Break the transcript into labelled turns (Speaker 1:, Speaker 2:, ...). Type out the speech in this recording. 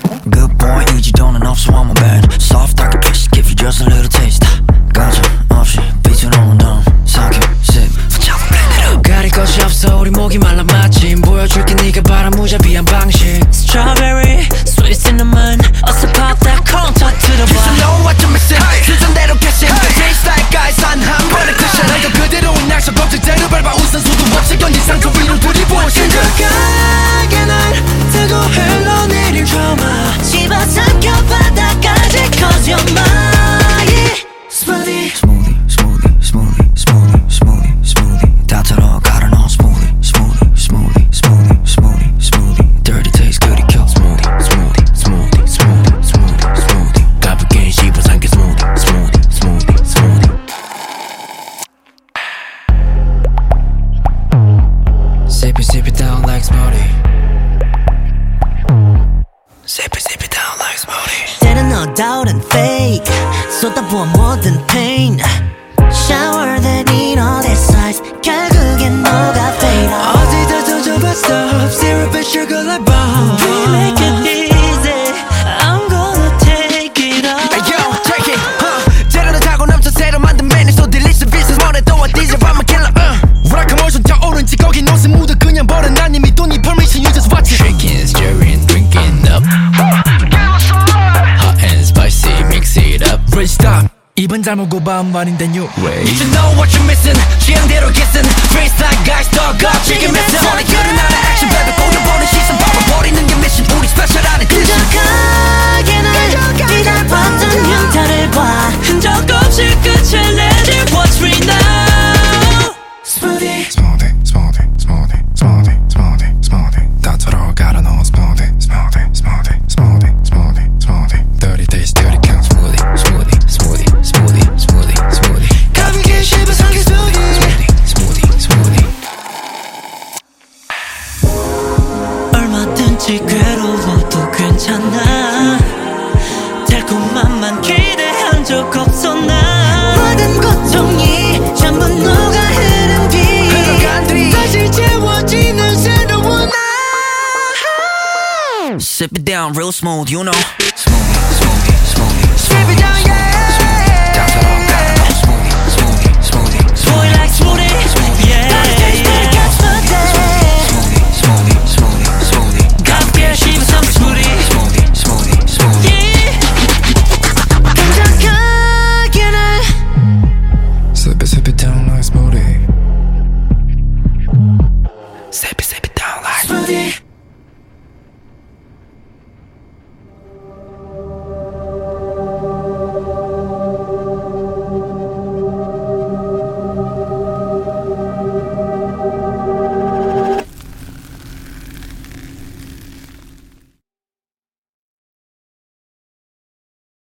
Speaker 1: Good boy 이지도는 없어 on my bed. Soft dark kiss give you just a little taste. 가정 없이 비춰놓은 넌 삼켜 sip 잡아 blend it up. 가릴 것이 없어 우리 목이 말라 마침 보여줄게 네가 바란 무자비한 방식. Strawberry sweet cinnamon 어서 pop that cone talk to the bar. You know what you're missing 수준대로 캐신 Taste like ice 한 번에 cushion 너 그대로인 약속 법칙대로 밟아 우선 수도 없이 견딘 상처 위로 부리부어 심각하게 날 타고 흘러내릴 drama 집어삼켜 바닥까지 cause you're mine. Smoothie Smoothie Smoothie Smoothie Smoothie Smoothie Smoothie 다 털어 갈아 넣어 Smoothie Smoothie Smoothie Smoothie Smoothie Smoothie Dirty taste good it kills Smoothie Smoothie Smoothie Smoothie Smoothie Smoothie 가볍게 씹어삼켜 Smoothie Smoothie Smoothie Smoothie Sip it down like smoothie Sip it down like smoothie
Speaker 2: 때는 no doubt and fake 쏟아부어 뭐든 pain Shower that need all this size 결국엔 너가 fade out
Speaker 1: 어디다 던져봐 stop Syrup and sugar like bomb
Speaker 2: We make it easy I'm gonna take it all
Speaker 1: Hey yo take it 재료를 타고 넘쳐 새로 만든 메뉴 So delicious business 뭐래도 어디서 I'm a killer 우락한 월순 타오른지 거기 no 스무드 그냥 버려 난 이미 돈이 permission you just watch it Shaking, stirring, drinking up Hot and spicy mix it up Bridge stop 입은 잘못 반말인데 new way You should know what you're missing 취향대로 kissing Face like guys stuck up chicken missing 오늘 일어나는 action baby 보여보는 시선 봐버리는 게 mission 우리 special 안 edition
Speaker 2: 끈적하게 날 뒤덮었던 흉터를 봐 흔적 없이 끝을 내줄 what's free now
Speaker 1: Smoothie
Speaker 3: Smoothie, smoothie, smoothie, smoothie, smoothie, smoothie 다 털어 갈아 넣어 Smoothie, smoothie, smoothie, smoothie, smoothie, smoothie Dirty taste, dirty count Smoothie, smoothie, smoothie, smoothie, smoothie, smoothie 가볍게 씹어삼켜 Smoothie, smoothie, smoothie
Speaker 2: 얼마든지 괴로워도 괜찮아 달콤함만 기대한 적 없어 나 모든 고통이 전부 녹아흐른 뒤 다시 채워지는 새로운 나
Speaker 1: Sip it down real smooth you know Smoothie, smoothie, smoothie Sip it down yeah